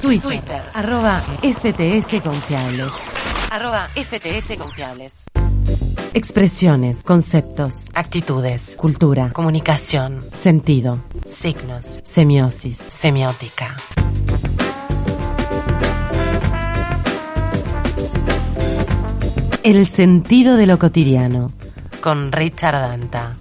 Twitter. @FTS Confiables. @FTS Confiables. Expresiones, conceptos, actitudes, cultura, comunicación, sentido, signos, semiosis, semiótica. El sentido de lo cotidiano, con Richard Danta.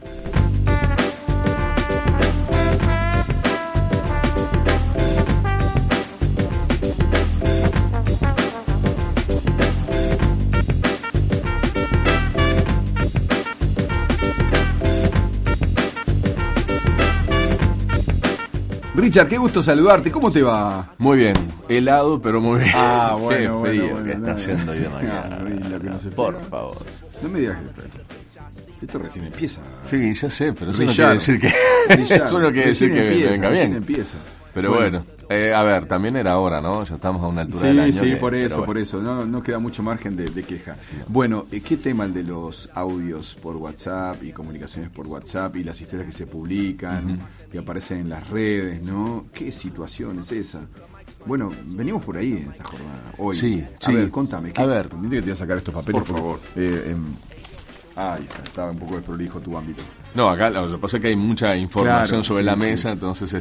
Richard, qué gusto saludarte. ¿Cómo te va? Muy bien, helado, pero muy bien. Ah, bueno, qué frío bueno, que está haciendo hoy de mañana. Por favor. No me digas que esto recién empieza. Sí, ya sé, pero eso Richard, no quiere decir que eso no quiere decir que venga bien. Empieza. Pero bueno, a ver, también era hora, ¿no? Ya estamos a una altura del año. Sí, por eso. No queda mucho margen de queja. Bueno, ¿qué tema el de los audios por WhatsApp y comunicaciones por WhatsApp y las historias que se publican y aparecen en las redes, ¿no? ¿Qué situación es esa? Bueno, venimos por ahí en esta jornada, hoy. Sí. A ver, contame. A ver. Permíteme que te voy a sacar estos papeles. Por favor. Ahí estaba un poco desprolijo tu ámbito. No, acá lo que pasa es que hay mucha información sobre la mesa, entonces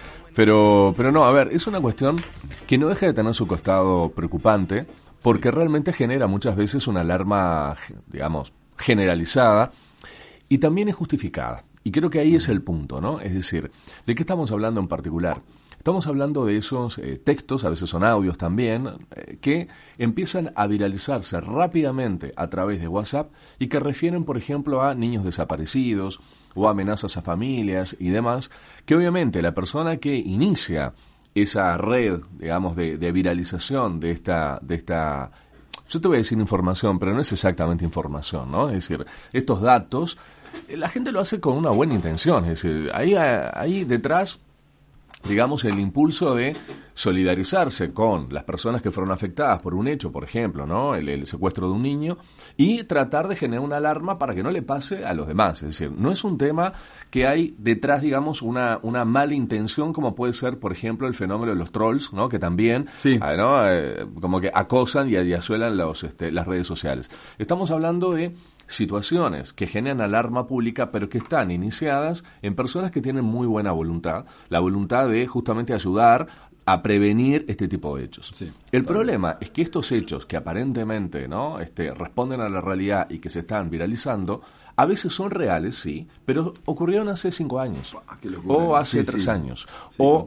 Pero no, a ver, es una cuestión que no deja de tener su costado preocupante, porque realmente genera muchas veces una alarma, digamos, generalizada, y también es justificada. Y creo que ahí es el punto, ¿no? Es decir, ¿de qué estamos hablando en particular? Estamos hablando de esos textos, a veces son audios también, que empiezan a viralizarse rápidamente a través de WhatsApp y que refieren, por ejemplo, a niños desaparecidos o amenazas a familias y demás, que obviamente la persona que inicia esa red, digamos, de viralización de esta, yo te voy a decir información, pero no es exactamente información, ¿no? Es decir, estos datos, la gente lo hace con una buena intención, es decir, ahí detrás, digamos, el impulso de solidarizarse con las personas que fueron afectadas por un hecho, por ejemplo, ¿no? El secuestro de un niño, y tratar de generar una alarma para que no le pase a los demás. Es decir, no es un tema que hay detrás, digamos, una mala intención, como puede ser, por ejemplo, el fenómeno de los trolls, ¿no? Que también, ¿no? Como que acosan y asuelan las redes sociales. Estamos hablando de situaciones que generan alarma pública, pero que están iniciadas en personas que tienen muy buena voluntad, la voluntad de justamente ayudar a prevenir este tipo de hechos. Sí, el problema es que estos hechos que aparentemente, ¿no? Responden a la realidad y que se están viralizando, a veces son reales, sí, pero ocurrieron hace 5 años, o hace 3 años, o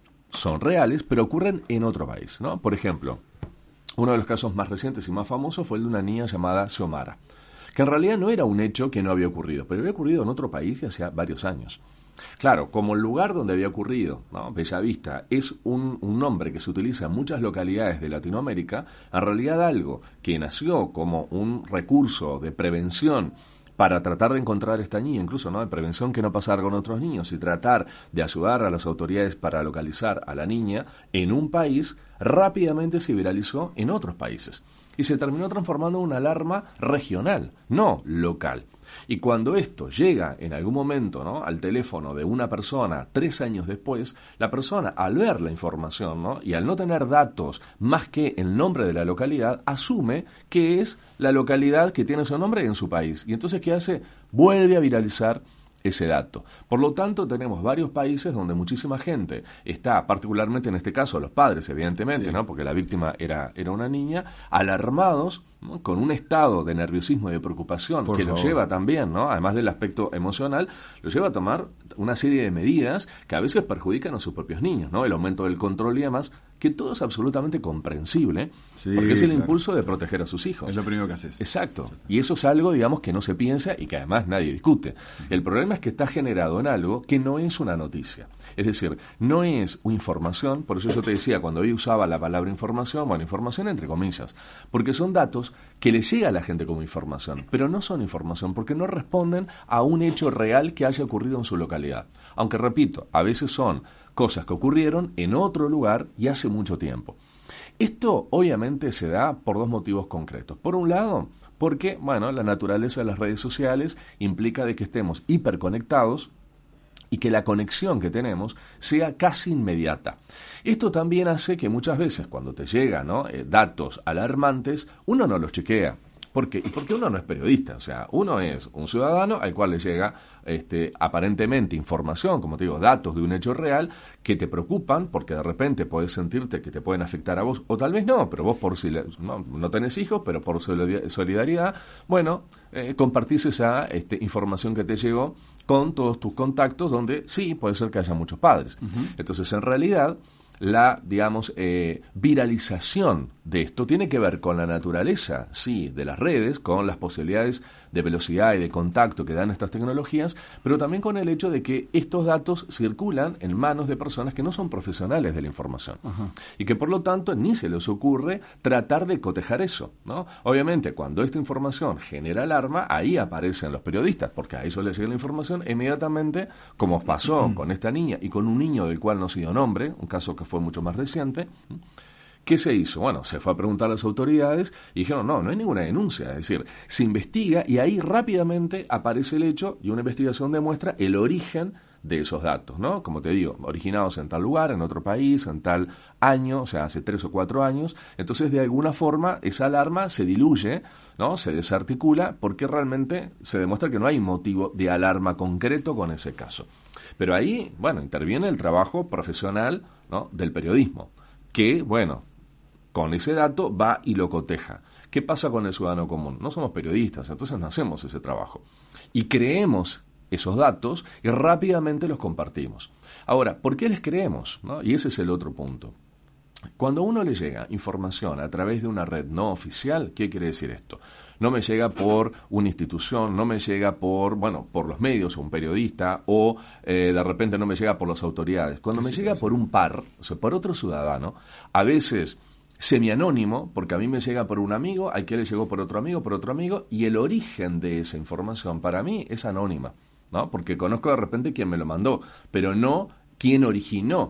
son reales, pero ocurren en otro país, ¿no? Por ejemplo, uno de los casos más recientes y más famosos fue el de una niña llamada Xiomara, que en realidad no era un hecho que no había ocurrido, pero había ocurrido en otro país y hacía varios años. Claro, como el lugar donde había ocurrido, ¿no? Bellavista, es un nombre que se utiliza en muchas localidades de Latinoamérica, en realidad algo que nació como un recurso de prevención para tratar de encontrar a esta niña, incluso, ¿no? De prevención que no pasara con otros niños y tratar de ayudar a las autoridades para localizar a la niña en un país, rápidamente se viralizó en otros países. Y se terminó transformando en una alarma regional, no local. Y cuando esto llega en algún momento, ¿no? al teléfono de una persona 3 años después, la persona, al ver la información, ¿no? y al no tener datos más que el nombre de la localidad, asume que es la localidad que tiene su nombre en su país. Y entonces, ¿qué hace? Vuelve a viralizar ese dato. Por lo tanto, tenemos varios países donde muchísima gente está, particularmente en este caso los padres, evidentemente, ¿no? porque la víctima era una niña, alarmados, ¿no? con un estado de nerviosismo y de preocupación que lo lleva también, ¿no? además del aspecto emocional, lo lleva a tomar una serie de medidas que a veces perjudican a sus propios niños, ¿no? El aumento del control y demás, que todo es absolutamente comprensible, porque es el impulso de proteger a sus hijos. Es lo primero que haces. Exacto. Y eso es algo, digamos, que no se piensa y que además nadie discute. El problema es que está generado en algo que no es una noticia. Es decir, no es información, por eso yo te decía, cuando hoy usaba la palabra información, bueno, información entre comillas, porque son datos que le llega a la gente como información, pero no son información, porque no responden a un hecho real que haya ocurrido en su localidad. Aunque, repito, a veces son cosas que ocurrieron en otro lugar y hace mucho tiempo. Esto obviamente se da por 2 motivos concretos. Por un lado, porque, bueno, la naturaleza de las redes sociales implica de que estemos hiperconectados y que la conexión que tenemos sea casi inmediata. Esto también hace que muchas veces cuando te llegan, ¿no?, datos alarmantes, uno no los chequea. ¿Por qué? Y porque uno no es periodista, o sea, uno es un ciudadano al cual le llega aparentemente información, como te digo, datos de un hecho real que te preocupan porque de repente puedes sentirte que te pueden afectar a vos, o tal vez no, pero vos no tenés hijos, pero por solidaridad, bueno, compartís esa información que te llegó con todos tus contactos, donde sí, puede ser que haya muchos padres. Uh-huh. Entonces, en realidad, la, digamos, viralización de esto tiene que ver con la naturaleza, sí, de las redes, con las posibilidades de velocidad y de contacto que dan estas tecnologías, pero también con el hecho de que estos datos circulan en manos de personas que no son profesionales de la información. Uh-huh. Y que por lo tanto ni se les ocurre tratar de cotejar eso, ¿no? Obviamente, cuando esta información genera alarma, ahí aparecen los periodistas, porque a ellos les llega la información inmediatamente, como pasó con esta niña y con un niño del cual no se dio nombre, un caso que fue mucho más reciente. ¿Qué se hizo? Bueno, se fue a preguntar a las autoridades y dijeron, no hay ninguna denuncia. Es decir, se investiga y ahí rápidamente aparece el hecho y una investigación demuestra el origen de esos datos, ¿no? Como te digo, originados en tal lugar, en otro país, en tal año, o sea, hace 3 o 4 años. Entonces, de alguna forma, esa alarma se diluye, ¿no? Se desarticula porque realmente se demuestra que no hay motivo de alarma concreto con ese caso. Pero ahí, bueno, interviene el trabajo profesional, ¿no?, del periodismo, que, bueno, con ese dato va y lo coteja. ¿Qué pasa con el ciudadano común? No somos periodistas, entonces no hacemos ese trabajo. Y creemos esos datos y rápidamente los compartimos. Ahora, ¿por qué les creemos?, ¿no? Y ese es el otro punto. Cuando a uno le llega información a través de una red no oficial, ¿qué quiere decir esto? No me llega por una institución, no me llega por los medios o un periodista, o de repente no me llega por las autoridades. Cuando me llega por un par, o sea, por otro ciudadano, a veces semianónimo, porque a mí me llega por un amigo, al que le llegó por otro amigo, y el origen de esa información para mí es anónima, ¿no? Porque conozco de repente quién me lo mandó, pero no quién originó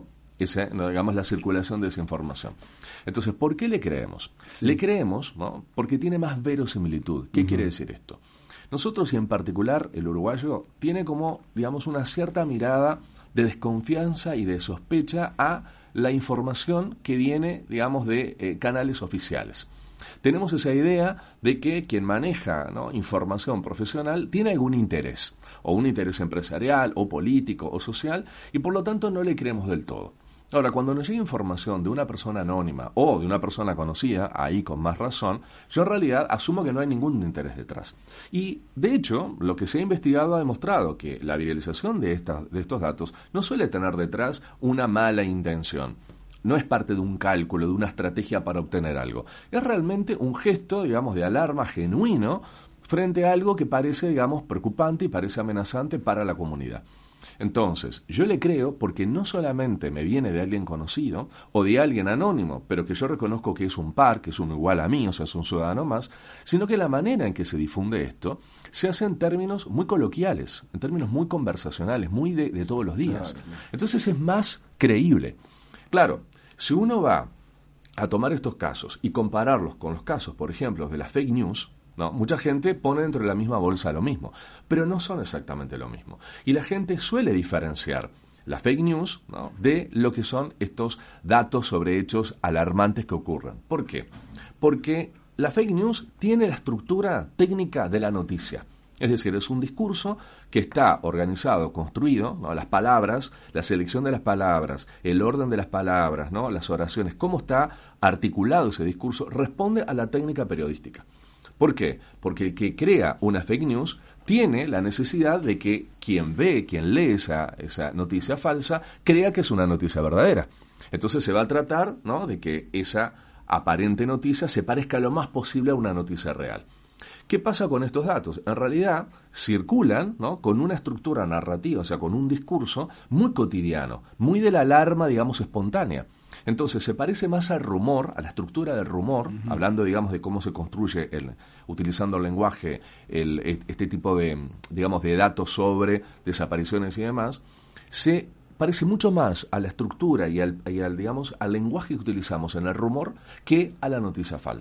la circulación de esa información. Entonces, ¿por qué le creemos? Sí. Le creemos, ¿no?, porque tiene más verosimilitud. ¿Qué quiere decir esto? Nosotros, y en particular el uruguayo, tiene como, digamos, una cierta mirada de desconfianza y de sospecha a la información que viene, digamos, de canales oficiales. Tenemos esa idea de que quien maneja, ¿no?, información profesional tiene algún interés, o un interés empresarial, o político, o social, y por lo tanto no le creemos del todo. Ahora, cuando nos llega información de una persona anónima o de una persona conocida, ahí con más razón, yo en realidad asumo que no hay ningún interés detrás. Y, de hecho, lo que se ha investigado ha demostrado que la viralización de estos datos no suele tener detrás una mala intención. No es parte de un cálculo, de una estrategia para obtener algo. Es realmente un gesto, digamos, de alarma genuino frente a algo que parece, digamos, preocupante y parece amenazante para la comunidad. Entonces, yo le creo porque no solamente me viene de alguien conocido o de alguien anónimo, pero que yo reconozco que es un par, que es un igual a mí, o sea, es un ciudadano más, sino que la manera en que se difunde esto se hace en términos muy coloquiales, en términos muy conversacionales, muy de todos los días. Entonces es más creíble. Claro, si uno va a tomar estos casos y compararlos con los casos, por ejemplo, de las fake news, no, mucha gente pone dentro de la misma bolsa lo mismo, pero no son exactamente lo mismo. Y la gente suele diferenciar la fake news, ¿no?, de lo que son estos datos sobre hechos alarmantes que ocurren. ¿Por qué? Porque la fake news tiene la estructura técnica de la noticia. Es decir, es un discurso que está organizado, construido, ¿no?, las palabras, la selección de las palabras, el orden de las palabras, ¿no?, las oraciones, cómo está articulado ese discurso, responde a la técnica periodística. ¿Por qué? Porque el que crea una fake news tiene la necesidad de que quien lee esa noticia falsa, crea que es una noticia verdadera. Entonces se va a tratar, ¿no?, de que esa aparente noticia se parezca lo más posible a una noticia real. ¿Qué pasa con estos datos? En realidad circulan, ¿no?, con una estructura narrativa, o sea, con un discurso muy cotidiano, muy de la alarma, digamos, espontánea. Entonces se parece más al rumor, a la estructura del rumor, hablando, digamos, de cómo se construye, utilizando el lenguaje, este tipo de, digamos, de datos sobre desapariciones y demás, se parece mucho más a la estructura y al digamos, al lenguaje que utilizamos en el rumor que a la noticia falsa.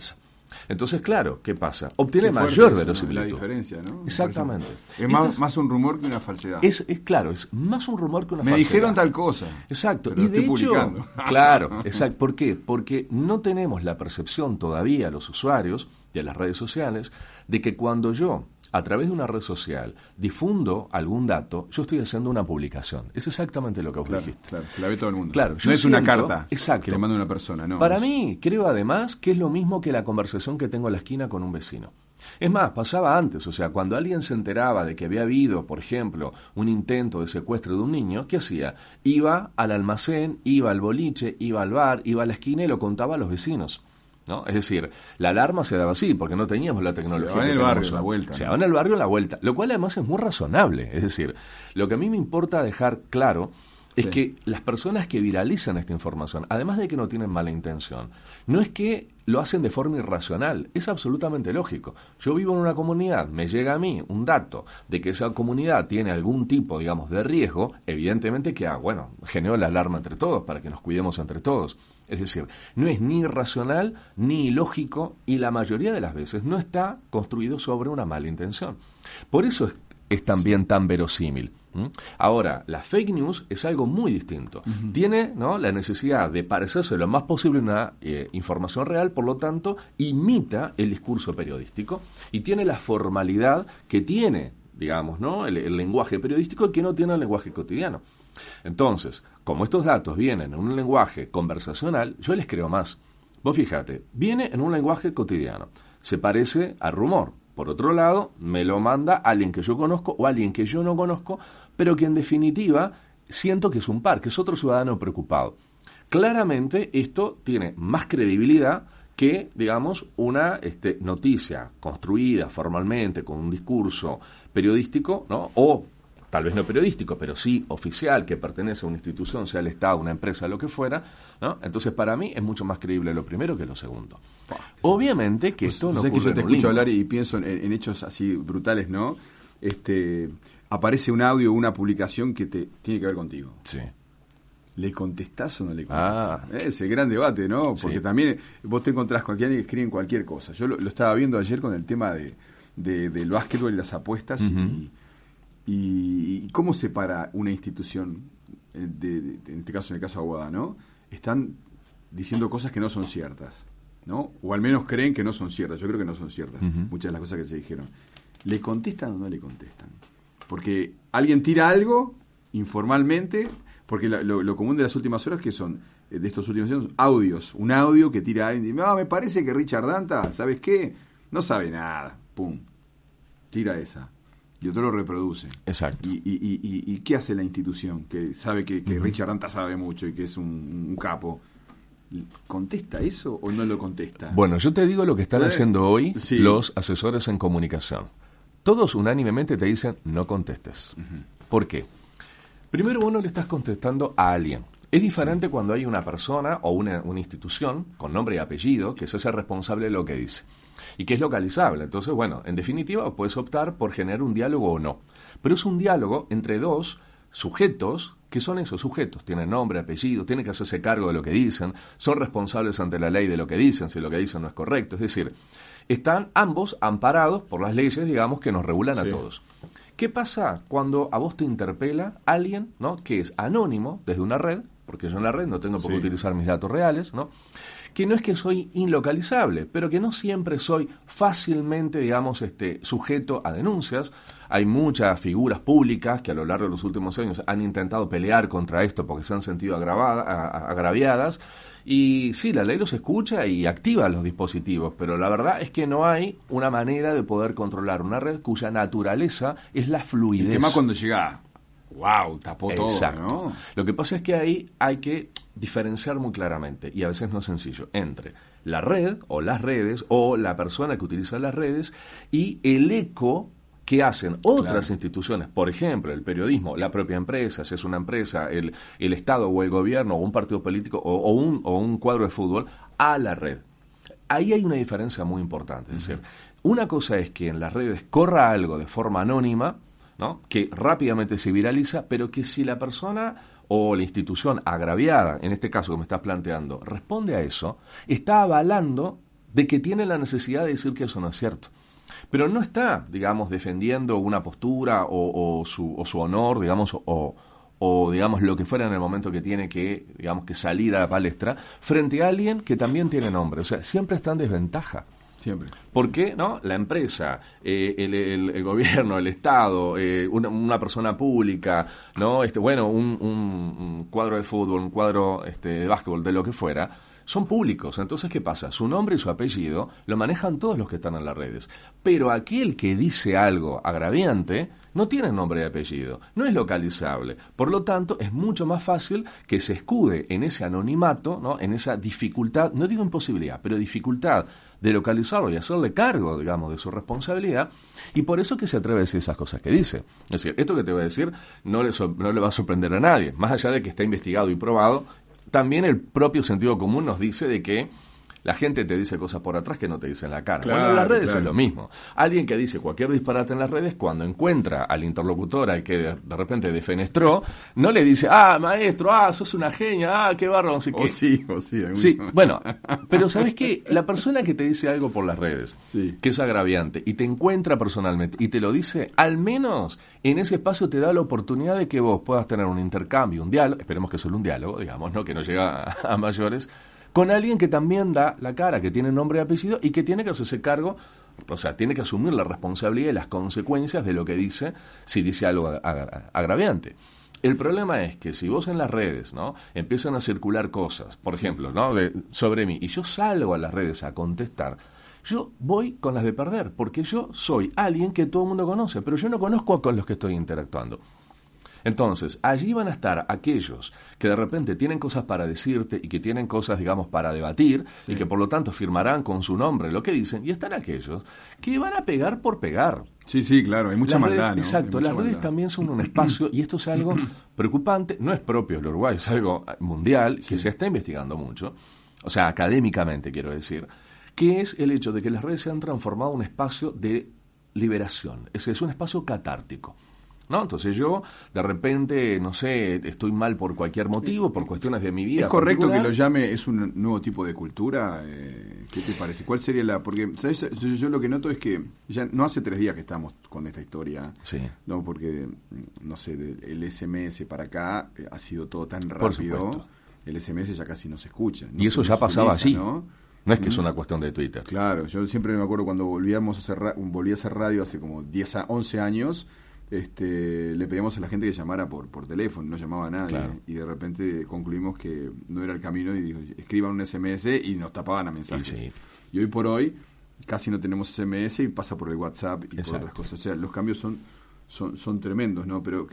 Entonces, claro, ¿qué pasa? Obtiene mayor verosimilitud. La diferencia, ¿no? Exactamente. Es más un rumor que una falsedad. Claro, es más un rumor que una falsedad. Me dijeron tal cosa. Exacto. Y de hecho, claro, exacto. ¿Por qué? Porque no tenemos la percepción todavía, los usuarios de las redes sociales, de que cuando yo, a través de una red social, difundo algún dato, yo estoy haciendo una publicación. Es exactamente lo que vos dijiste. Claro, la ve todo el mundo. Claro, no es una carta que le manda una persona, no. Para mí, creo además que es lo mismo que la conversación que tengo en la esquina con un vecino. Es más, pasaba antes, o sea, cuando alguien se enteraba de que había habido, por ejemplo, un intento de secuestro de un niño, ¿qué hacía? Iba al almacén, iba al boliche, iba al bar, iba a la esquina y lo contaba a los vecinos, ¿no? Es decir, la alarma se daba así, porque no teníamos la tecnología. Se daba en el barrio la vuelta. Se daba en el barrio la vuelta, lo cual además es muy razonable. Es decir, lo que a mí me importa dejar claro es que las personas que viralizan esta información, además de que no tienen mala intención, no es que lo hacen de forma irracional, es absolutamente lógico. Yo vivo en una comunidad, me llega a mí un dato de que esa comunidad tiene algún tipo, digamos, de riesgo, evidentemente que, genero la alarma entre todos, para que nos cuidemos entre todos. Es decir, no es ni irracional ni ilógico y la mayoría de las veces no está construido sobre una mala intención. Por eso es también tan verosímil. Ahora, la fake news es algo muy distinto. Tiene, ¿no?, la necesidad de parecerse lo más posible a una información real, por lo tanto, imita el discurso periodístico y tiene la formalidad que tiene, digamos, ¿no?, el lenguaje periodístico que no tiene el lenguaje cotidiano. Entonces, como estos datos vienen en un lenguaje conversacional, yo les creo más. Vos fíjate, viene en un lenguaje cotidiano, se parece al rumor. Por otro lado, me lo manda alguien que yo conozco o alguien que yo no conozco, pero que en definitiva siento que es un par, que es otro ciudadano preocupado. Claramente esto tiene más credibilidad que, digamos, una noticia construida formalmente con un discurso periodístico, ¿no?, o tal vez no periodístico, pero sí oficial, que pertenece a una institución, sea el Estado, una empresa, lo que fuera, ¿no? Entonces, para mí es mucho más creíble lo primero que lo segundo. Obviamente que esto no ocurre que yo te escucho hablar y pienso en hechos así brutales, ¿no? Aparece un audio o una publicación que tiene que ver contigo. Sí. ¿Le contestás o no le contestás? Es el gran debate, ¿no? Porque también vos te encontrás con alguien que escribe en cualquier cosa. Yo lo estaba viendo ayer con el tema del básquetbol y las apuestas y cómo separa una institución, en este caso, en el caso de Aguada, ¿no? Están diciendo cosas que no son ciertas, ¿no? O al menos creen que no son ciertas. Yo creo que no son ciertas, muchas de las cosas que se dijeron. ¿Le contestan o no le contestan? Porque alguien tira algo informalmente, porque lo común de las últimas horas que son, de estos últimos años, audios. Un audio que tira alguien y dice, me parece que Richard Danta, ¿sabes qué? No sabe nada. Pum. Tira esa. Y otro lo reproduce. Exacto. ¿Y qué hace la institución que sabe que Richard Danta sabe mucho y que es un capo? ¿Contesta eso o no lo contesta? Bueno, yo te digo lo que están haciendo hoy los asesores en comunicación. Todos unánimemente te dicen no contestes. ¿Por qué? Primero, uno le estás contestando a alguien. Es diferente cuando hay una persona o una institución con nombre y apellido que se hace responsable de lo que dice y que es localizable. Entonces, bueno, en definitiva puedes optar por generar un diálogo o no. Pero es un diálogo entre dos sujetos que son esos sujetos. Tienen nombre, apellido, tienen que hacerse cargo de lo que dicen, son responsables ante la ley de lo que dicen, si lo que dicen no es correcto. Es decir, están ambos amparados por las leyes, digamos, que nos regulan a todos. ¿Qué pasa cuando a vos te interpela alguien, ¿no?, que es anónimo desde una red, porque yo en la red no tengo por qué utilizar mis datos reales, ¿no?, que no es que soy inlocalizable, pero que no siempre soy fácilmente, digamos, sujeto a denuncias? Hay muchas figuras públicas que a lo largo de los últimos años han intentado pelear contra esto porque se han sentido agraviadas. Y sí, la ley los escucha y activa los dispositivos, pero la verdad es que no hay una manera de poder controlar una red cuya naturaleza es la fluidez. El tema cuando llega, wow, tapó todo, ¿no? Lo que pasa es que ahí hay que diferenciar muy claramente, y a veces no es sencillo, entre la red o las redes o la persona que utiliza las redes y el eco que hacen otras instituciones, por ejemplo, el periodismo, la propia empresa, si es una empresa, el Estado o el gobierno o un partido político o un cuadro de fútbol, a la red. Ahí hay una diferencia muy importante. Es decir, una cosa es que en las redes corra algo de forma anónima, ¿no?, que rápidamente se viraliza, pero que si la persona o la institución agraviada, en este caso que me estás planteando, responde a eso, está avalando de que tiene la necesidad de decir que eso no es cierto. Pero no está, digamos, defendiendo una postura o su honor, digamos, o digamos lo que fuera en el momento que tiene que, digamos, que salir a la palestra frente a alguien que también tiene nombre. O sea, siempre está en desventaja. Siempre. ¿Por qué? ¿No? La empresa, el gobierno, el Estado, una persona pública, ¿no? Un cuadro de fútbol, un cuadro de básquetbol, de lo que fuera, son públicos. Entonces, ¿qué pasa? Su nombre y su apellido lo manejan todos los que están en las redes. Pero aquel que dice algo agraviante no tiene nombre y apellido, no es localizable. Por lo tanto, es mucho más fácil que se escude en ese anonimato, ¿no? En esa dificultad, no digo imposibilidad, pero dificultad de localizarlo y hacerle cargo, digamos, de su responsabilidad, y por eso que se atreve a decir esas cosas que dice. Es decir, esto que te voy a decir no le va a sorprender a nadie, más allá de que está investigado y probado. También el propio sentido común nos dice de que la gente te dice cosas por atrás que no te dicen en la cara. Claro, bueno, en las redes claro. es lo mismo. Alguien que dice cualquier disparate en las redes, cuando encuentra al interlocutor al que de repente defenestró, no le dice, maestro, sos una genia, qué bárbaro, no sé qué. Sí, bueno, pero ¿sabés qué? La persona que te dice algo por las redes, sí, que es agraviante, y te encuentra personalmente, y te lo dice, al menos en ese espacio te da la oportunidad de que vos puedas tener un intercambio, un diálogo, esperemos que solo un diálogo, digamos, ¿no? Que no llega a mayores, con alguien que también da la cara, que tiene nombre y apellido y que tiene que hacerse cargo, o sea, tiene que asumir la responsabilidad y las consecuencias de lo que dice, si dice algo agraviante. El problema es que si vos en las redes, ¿no? Empiezan a circular cosas, por ejemplo, ¿no? Sobre mí, y yo salgo a las redes a contestar, yo voy con las de perder, porque yo soy alguien que todo el mundo conoce, pero yo no conozco con los que estoy interactuando. Entonces, allí van a estar aquellos que de repente tienen cosas para decirte y que tienen cosas, digamos, para debatir, sí, y que por lo tanto firmarán con su nombre lo que dicen, y están aquellos que van a pegar por pegar. Sí, claro, hay mucha maldad, ¿no? Exacto, las redes también son un espacio, y esto es algo preocupante, no es propio del Uruguay, es algo mundial, que se está investigando mucho, o sea, académicamente quiero decir, que es el hecho de que las redes se han transformado en un espacio de liberación, es un espacio catártico. ¿No? Entonces yo, de repente, no sé, estoy mal por cualquier motivo, por cuestiones de mi vida. ¿Es correcto que lo llame, es un nuevo tipo de cultura? ¿Qué te parece? ¿Cuál sería la...? Porque, ¿sabes? Yo lo que noto es que ya no hace 3 días que estamos con esta historia. Sí. No, porque, no sé, el SMS para acá ha sido todo tan rápido. El SMS ya casi no se escucha. Y eso ya pasaba allí. ¿No? No es que es una cuestión de Twitter. Claro, yo siempre me acuerdo cuando volví a hacer radio hace como 11 años... le pedíamos a la gente que llamara por teléfono, no llamaba a nadie, claro, y de repente concluimos que no era el camino y dijo, escriban un SMS y nos tapaban a mensajes. Sí. Y hoy por hoy casi no tenemos SMS y pasa por el WhatsApp y por otras cosas. O sea, los cambios son tremendos, ¿no? Pero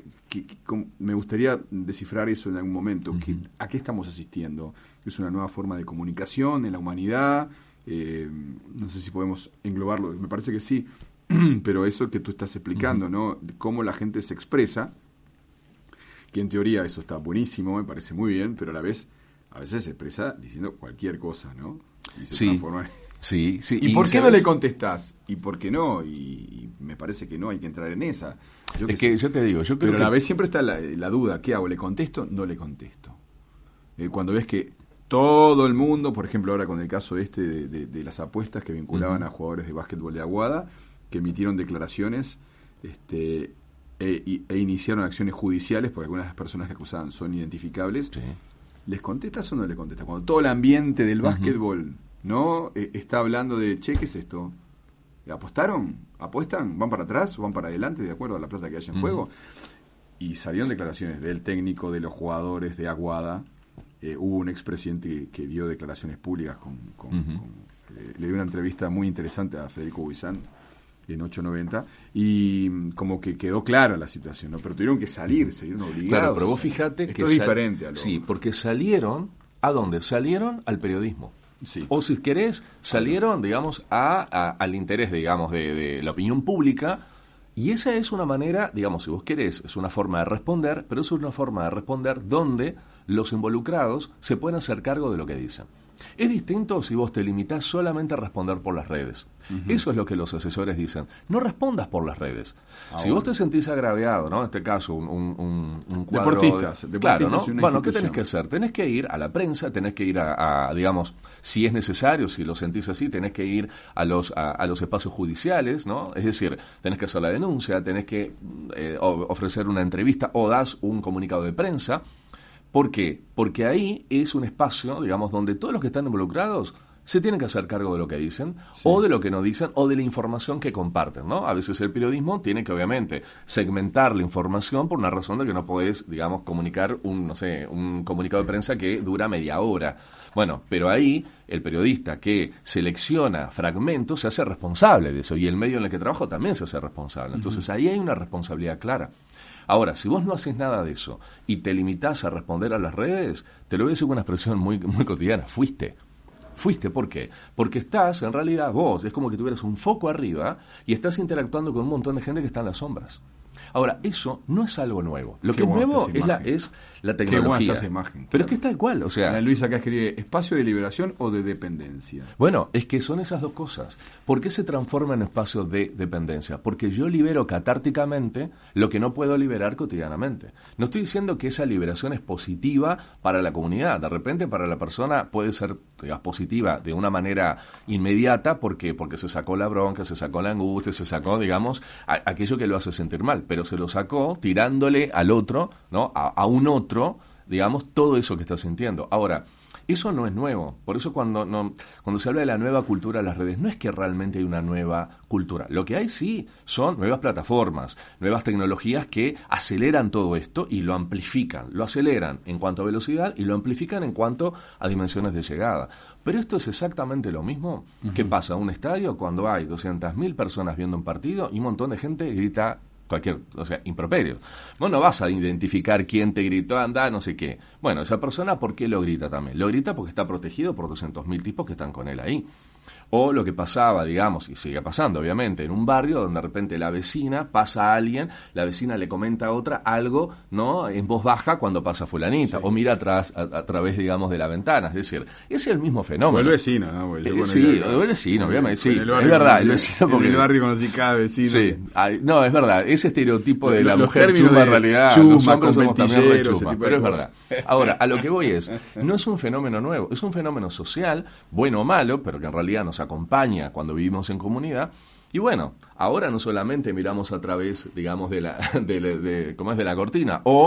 me gustaría descifrar eso en algún momento. Uh-huh. ¿A qué estamos asistiendo? ¿Es una nueva forma de comunicación en la humanidad? No sé si podemos englobarlo, me parece que sí. Pero eso que tú estás explicando, ¿no? Cómo la gente se expresa, que en teoría eso está buenísimo, me parece muy bien, pero a la vez, a veces se expresa diciendo cualquier cosa, ¿no? Y se transforma. Sí. ¿Y por qué no le contestás? ¿Y por qué no? Y me parece que no hay que entrar en esa. Yo te digo, yo creo pero a la vez siempre está la duda, ¿qué hago? ¿Le contesto? No le contesto. Cuando ves que todo el mundo, por ejemplo ahora con el caso de las apuestas que vinculaban a jugadores de básquetbol de Aguada, que emitieron declaraciones e iniciaron acciones judiciales porque algunas de las personas que acusaban son identificables. Sí. ¿Les contestas o no les contestas? Cuando todo el ambiente del básquetbol no está hablando de, che, ¿qué es esto? ¿Apostaron? ¿Apuestan? ¿Van para atrás o van para adelante de acuerdo a la plata que haya en juego? Y salieron declaraciones del técnico, de los jugadores de Aguada. Hubo un expresidente que dio declaraciones públicas le dio una entrevista muy interesante a Federico Buizán en 890, y como que quedó clara la situación, ¿no? Pero tuvieron que se vieron obligados. Claro, pero vos fíjate que es diferente a lo... Sí, porque salieron, ¿a dónde? Salieron al periodismo. Sí. O si querés, salieron, digamos, al interés, digamos, de la opinión pública, y esa es una manera, digamos, si vos querés, es una forma de responder, pero es una forma de responder donde los involucrados se pueden hacer cargo de lo que dicen. Es distinto si vos te limitás solamente a responder por las redes. Eso es lo que los asesores dicen. No respondas por las redes. Si vos te sentís agraviado, ¿no? En este caso, un cuadro... Deportistas, claro, ¿no? Bueno, ¿qué tenés que hacer? Tenés que ir a la prensa, tenés que ir a, digamos, si es necesario, si lo sentís así, tenés que ir a los espacios judiciales, ¿no? Es decir, tenés que hacer la denuncia, tenés que ofrecer una entrevista o das un comunicado de prensa. ¿Por qué? Porque ahí es un espacio, digamos, donde todos los que están involucrados se tienen que hacer cargo de lo que dicen, o de lo que no dicen, o de la información que comparten, ¿no? A veces el periodismo tiene que, obviamente, segmentar la información por una razón de que no podés, digamos, comunicar un comunicado de prensa que dura media hora. Bueno, pero ahí el periodista que selecciona fragmentos se hace responsable de eso, y el medio en el que trabajo también se hace responsable. Entonces, ahí hay una responsabilidad clara. Ahora, si vos no haces nada de eso y te limitás a responder a las redes, te lo voy a decir con una expresión muy, muy cotidiana, fuiste. Fuiste, ¿por qué? Porque estás, en realidad, vos, es como que tuvieras un foco arriba y estás interactuando con un montón de gente que está en las sombras. Ahora, eso no es algo nuevo. Lo que es nuevo es la tecnología. Qué imagen, pero es que es tal cual, o sea... Ana Luisa acá escribe, ¿espacio de liberación o de dependencia? Bueno, es que son esas dos cosas. ¿Por qué se transforma en espacio de dependencia? Porque yo libero catárticamente lo que no puedo liberar cotidianamente. No estoy diciendo que esa liberación es positiva para la comunidad. De repente, para la persona puede ser, digamos, positiva de una manera inmediata porque se sacó la bronca, se sacó la angustia, se sacó, digamos, aquello que lo hace sentir mal. Pero se lo sacó tirándole al otro, ¿no? A un otro, digamos, todo eso que está sintiendo. Ahora, eso no es nuevo. Por eso cuando se habla de la nueva cultura de las redes, no es que realmente hay una nueva cultura. Lo que hay sí son nuevas plataformas, nuevas tecnologías que aceleran todo esto y lo amplifican. Lo aceleran en cuanto a velocidad y lo amplifican en cuanto a dimensiones de llegada. Pero esto es exactamente lo mismo que pasa en un estadio cuando hay 200.000 personas viendo un partido y un montón de gente grita improperio. Vos no vas a identificar quién te gritó, anda, no sé qué. Bueno, esa persona, ¿por qué lo grita también? Lo grita porque está protegido por 200.000 tipos que están con él ahí. O lo que pasaba, digamos, y sigue pasando, obviamente, en un barrio donde de repente la vecina pasa a alguien, la vecina le comenta a otra algo, ¿no?, en voz baja cuando pasa fulanita, o mira a través, digamos, de la ventana. Es decir, ese es el mismo fenómeno. O el vecino, ¿no? Sí, o el vecino, obviamente, sí. Es verdad, el vecino porque... En el barrio conocí cada vecino. Sí, no, es verdad, ese estereotipo de la mujer chuma en realidad, chuma, los hombres somos también re chuma, pero es cosas. verdad. Ahora, a lo que voy es, no es un fenómeno nuevo, es un fenómeno social, bueno o malo, pero que en realidad nos acompaña cuando vivimos en comunidad. Y bueno, ahora no solamente miramos a través, digamos, de la cortina, o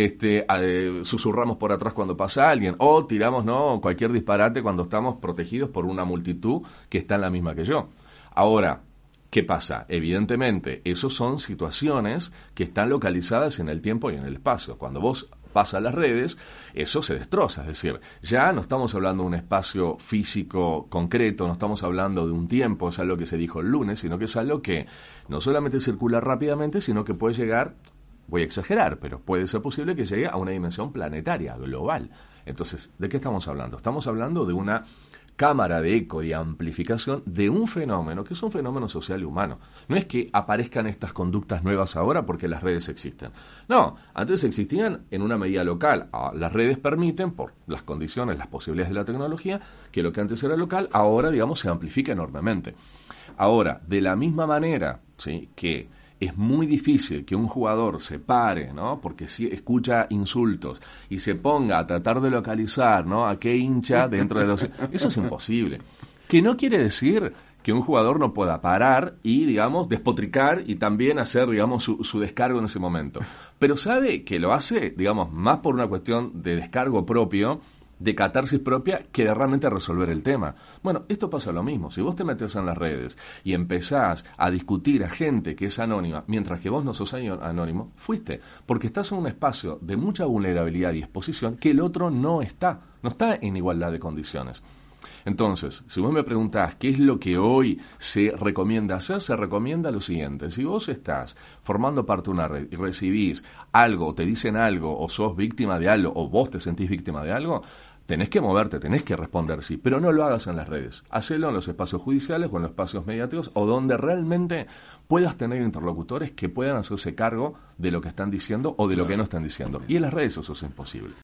susurramos por atrás cuando pasa alguien, o tiramos, ¿no?, cualquier disparate cuando estamos protegidos por una multitud que está en la misma que yo. Ahora, ¿qué pasa? Evidentemente, esas son situaciones que están localizadas en el tiempo y en el espacio. Cuando vos pasas a las redes, eso se destroza. Es decir, ya no estamos hablando de un espacio físico concreto, no estamos hablando de un tiempo, es algo que se dijo el lunes, sino que es algo que no solamente circula rápidamente, sino que puede llegar, voy a exagerar, pero puede ser posible que llegue a una dimensión planetaria, global. Entonces, ¿de qué estamos hablando? Estamos hablando de una cámara de eco y amplificación de un fenómeno que es un fenómeno social y humano. No es que aparezcan estas conductas nuevas ahora porque las redes existen. No, antes existían en una medida local. Las redes permiten, por las condiciones, las posibilidades de la tecnología, que lo que antes era local, ahora, digamos, se amplifica enormemente. Ahora, de la misma manera, ¿sí?, que es muy difícil que un jugador se pare, ¿no?, porque si escucha insultos y se ponga a tratar de localizar, ¿no?, a qué hincha dentro de los... Eso es imposible. Que no quiere decir que un jugador no pueda parar y, digamos, despotricar y también hacer, digamos, su descargo en ese momento. Pero sabe que lo hace, digamos, más por una cuestión de descargo propio, de catarsis propia, que de realmente resolver el tema. Bueno, esto pasa lo mismo. Si vos te metes en las redes y empezás a discutir a gente que es anónima, mientras que vos no sos anónimo, fuiste. Porque estás en un espacio de mucha vulnerabilidad y exposición que el otro no está en igualdad de condiciones. Entonces, si vos me preguntás qué es lo que hoy se recomienda hacer, se recomienda lo siguiente. Si vos estás formando parte de una red y recibís algo, o te dicen algo, o sos víctima de algo, o vos te sentís víctima de algo, tenés que moverte, tenés que responder sí, pero no lo hagas en las redes. Hacelo en los espacios judiciales o en los espacios mediáticos o donde realmente puedas tener interlocutores que puedan hacerse cargo de lo que están diciendo o de lo que no están diciendo. Y en las redes eso es imposible.